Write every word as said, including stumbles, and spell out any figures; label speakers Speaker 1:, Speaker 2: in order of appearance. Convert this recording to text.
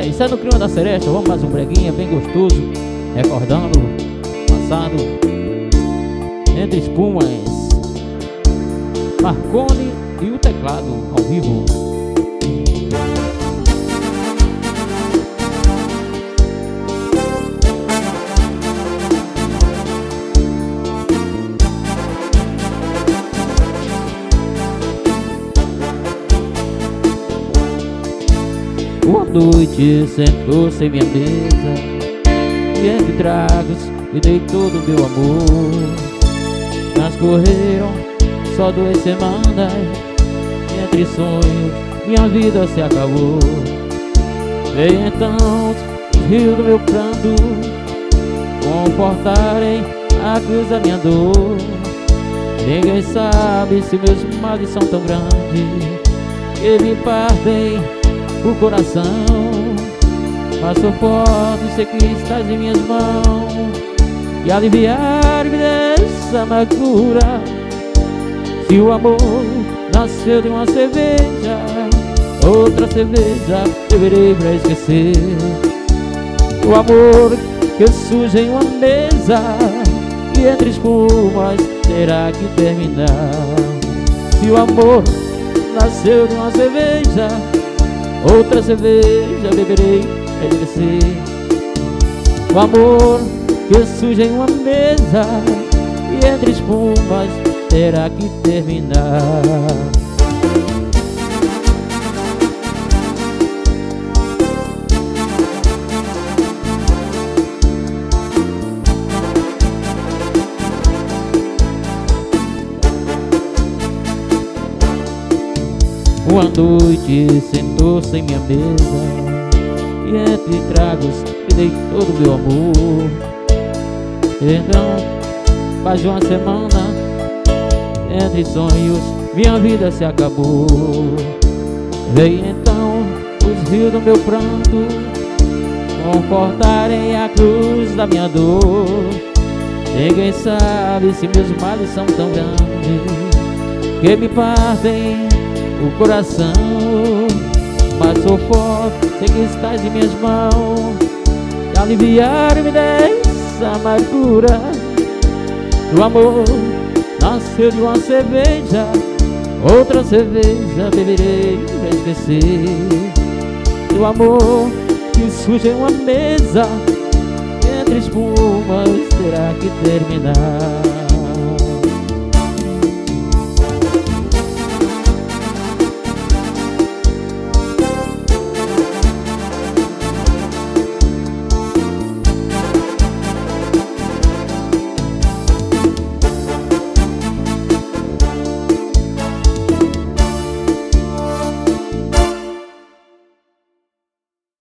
Speaker 1: É isso, é no clima da seresta. Vamos mais um breguinha bem gostoso, recordando passado entre espumas. Marconi e o teclado ao vivo. Uma noite sentou-se em minha mesa e entre tragos me dei todo o meu amor. Transcorreram só duas semanas e entre sonhos minha vida se acabou. Veio então os rios do meu pranto confortarem a cruz da minha dor. Ninguém sabe se meus males são tão grandes que me partem o coração, mas sou forte, sei que estás em minhas mãos e aliviar-me dessa amargura. Se o amor nasceu de uma cerveja, outra cerveja beberei pra esquecer. O amor que surge em uma mesa e entre espumas terá que terminar. Se o amor nasceu de uma cerveja, outra cerveja beberei pra esquecer. O amor que surge em uma mesa e entre espumas terá que terminar. Uma noite sentou-se em minha mesa e entre tragos me dei todo o meu amor. Então, mais de uma semana, entre sonhos minha vida se acabou. Veio então os rios do meu pranto confortarem a cruz da minha dor. Ninguém sabe se meus males são tão grandes que me partem o coração, mas sou forte, sei que estás em minhas mãos e aliviar-me dessa amargura. O amor nasceu de uma cerveja, outra cerveja beberei pra esquecer. O amor que surge em uma mesa entre espumas terá que terminar.